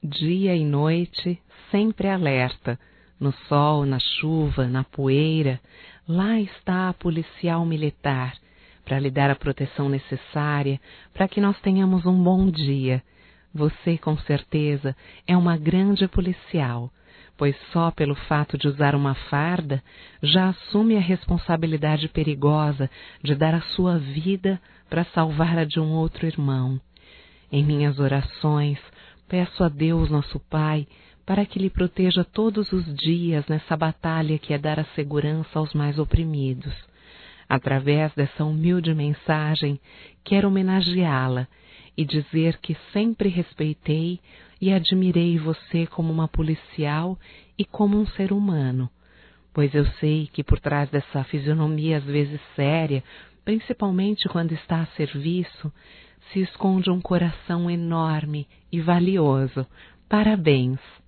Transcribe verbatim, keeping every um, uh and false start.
dia e noite, sempre alerta, no sol, na chuva, na poeira, lá está a policial militar, para lhe dar a proteção necessária para que nós tenhamos um bom dia. Você, com certeza, é uma grande policial, pois só pelo fato de usar uma farda já assume a responsabilidade perigosa de dar a sua vida para salvar a de um outro irmão. Em minhas orações, peço a Deus, nosso Pai, para que lhe proteja todos os dias nessa batalha que é dar a segurança aos mais oprimidos. Através dessa humilde mensagem, quero homenageá-la e dizer que sempre respeitei e admirei você como uma policial e como um ser humano, pois eu sei que por trás dessa fisionomia às vezes séria, principalmente quando está a serviço, se esconde um coração enorme e valioso. Parabéns!